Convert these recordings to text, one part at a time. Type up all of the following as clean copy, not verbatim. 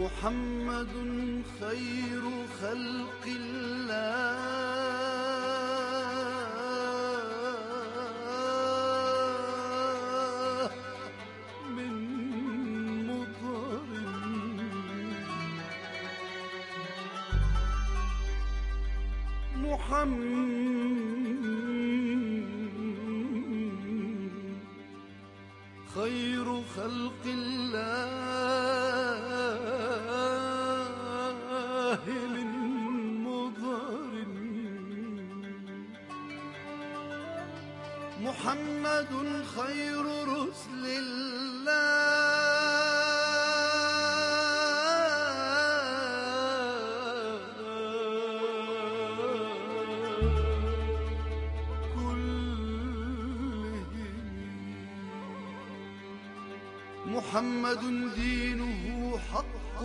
محمد خير خلق الله من مطر محمد خير خلق الله من مضر محمد خير رسل محمد دينه حق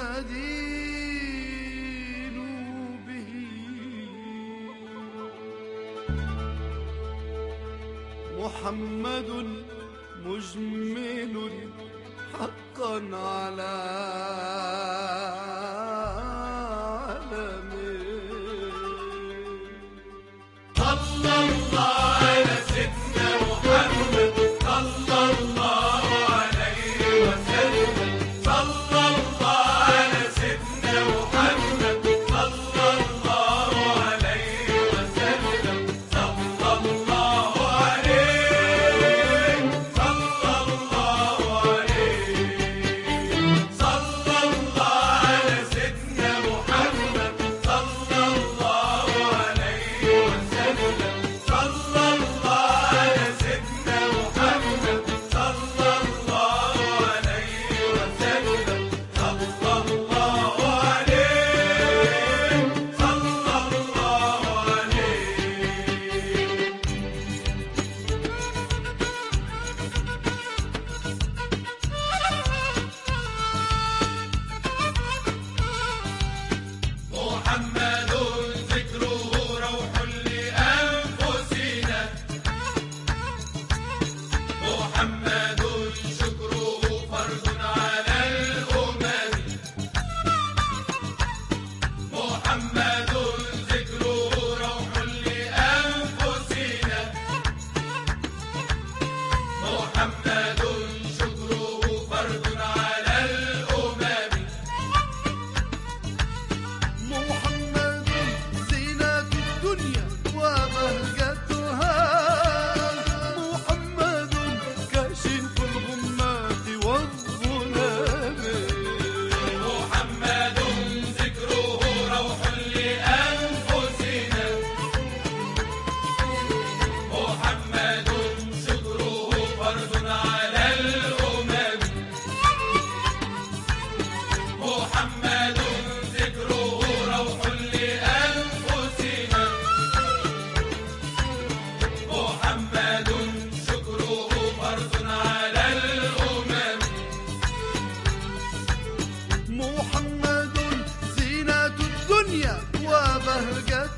ندين به محمد مجمل حقا على عالمه. صلى الله على سيدنا محمد صلى الله عليه وسلم. صلى الله على سيدنا محمد صلى الله عليه وسلم. صلى الله عليه صلى الله عليه. صلى الله على سيدنا محمد صلى الله عليه وسلم. صلى الله على سيدنا محمد صلى الله عليه وسلم. صلى الله عليه صلى الله محمد ذكره روح لأنفسنا. محمد شكره فرض على الأمم. محمد ذكره روح لأنفسنا. محمد شكره فرض على الأمم. محمد زينة الدنيا وبهجتها. محمد كاشف الغمات والظلام. محمد ذكره روح لأنفسنا. محمد شكره فرض على الأمم. محمد ذكره روح لأنفسنا. محمد شكره فرض على الأمم. محمد زينة الدنيا وبهجتها.